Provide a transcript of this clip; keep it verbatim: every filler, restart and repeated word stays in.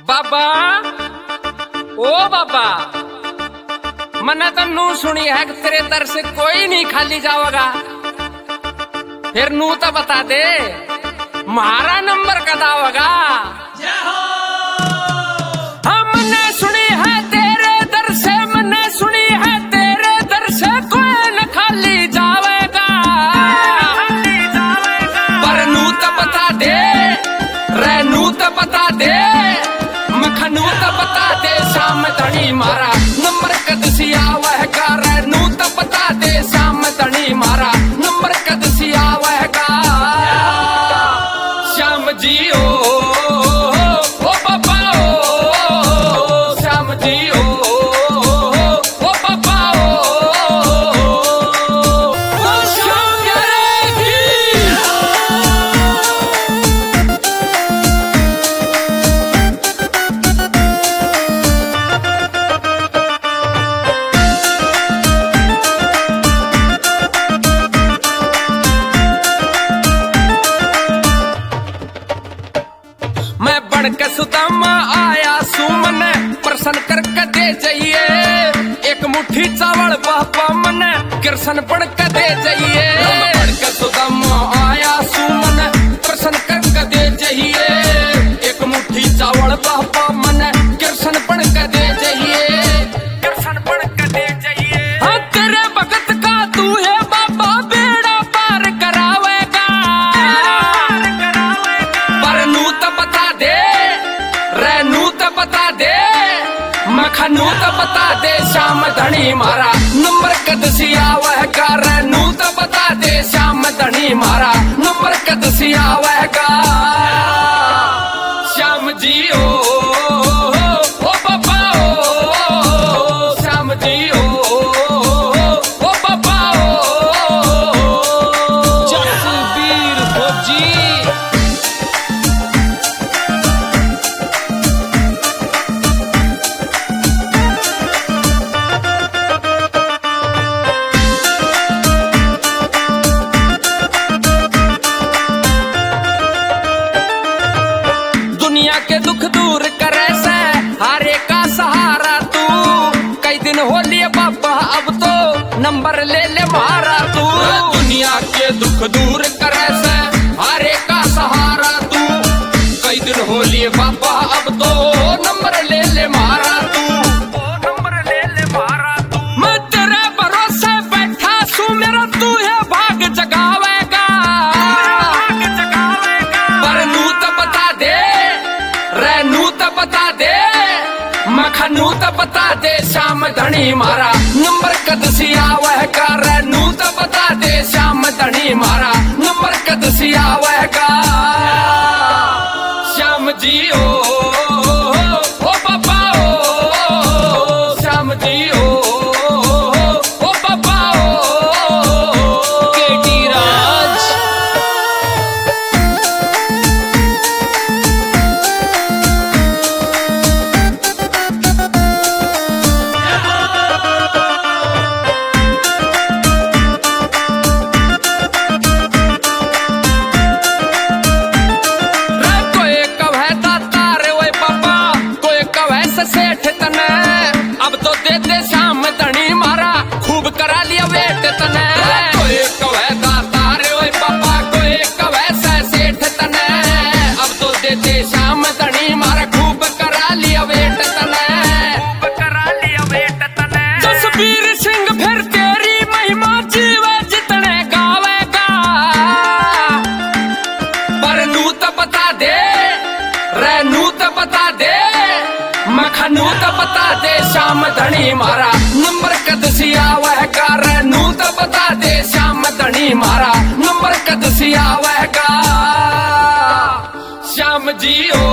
बाबा ओ बाबा मना तो नू सुनी है कि तेरे दर से कोई नहीं खाली जाओगा। फिर नू तो बता दे मारा नंबर कदा होगा। हमने सुनी है तेरे दर से, मैंने सुनी है तेरे दर से कोई न खाली जावेगा। पर नू तो बता दे रे, नू तो बता दे, मखनू तो बता दे, शाम धनी मारा नंबर कदसी आवेगा। रे नू तो बता दे, शाम धनी मारा नंबर कदसी आवेगा। श्याम जी ओ ओ बाबा ओ, श्याम जी ओ ओ बाबा ओ, ओ श्याम जी। मैं बढ़ के सुदामा आया सुमन, प्रसन्न करके दे जाइए। एक मुट्ठी चावल बापा मन, कृष्ण बढ़ के दे जाइए। मैं बढ़ के सुदामा आया सुमन, प्रसन्न करके दे जाइए। एक मुट्ठी चावल बापा मन, कृष्ण बढ़ के दे जाइए। कृष्ण बढ़ के दे जाइए। हाँ तेरे भगत का तू है बाबा, बेड़ा पार करावेगा। पर नू तो बता दे रे, नू तो बता दे, मखनू तो बता दे, श्याम धनी मारा नंबर कदसी आवेगा। रे नू तो बता दे, श्याम धनी मारा नंबर कदसी आवेगा। श्याम जी ओ ओ बाबा ओ, श्याम जी ओ ओ बाबा ओ, जसबीर फौजी। दुनिया के दुख दूर करे से हारे का सहारा तू। कई दिन हो लिए बाबा अब तो नंबर ले ले मारा तू। दुनिया के दुख दूर करे से हारे का सहारा तू। कई दिन हो लिए बाबा अब तो नंबर ले ले मारा तू। नंबर ले ले मारा तू। मैं तेरे भरोसे बैठा सू, मेरा तू है भाग जगावेगा। पर नू तो बता दे रे, नू तो बता दे, मखनू तो बता दे, श्याम धनी मारा नंबर कदसी आवेगा। रे नू तो बता दे, श्याम धनी मारा नंबर कदसी आवेगा। श्याम जी ओ ओ बाबा ओ, श्याम जी ओ ओ बाबा ओ, केटी राज। सेठ तने अब तो दे दे, श्याम धनी मारा खूब करा लिया वेट तने। कोई कवे दाता रे ओए पापा, कोई कवे से सेठ तने अब तो दे दे, श्याम धनी मारा खूब करा लिया वेट तने। करा लिया वेट तने। जसबीर सिंह फिर तेरी महिमा जीवे जितने गावेगा। पर नू तो बता दे रे, नू तो बता दे, मखनू तो बता दे, श्याम धनी मारा नंबर कदसी आवेगा। रे नू तो बता दे, श्याम धनी मारा नंबर कदसी आवेगा। श्याम जी ओ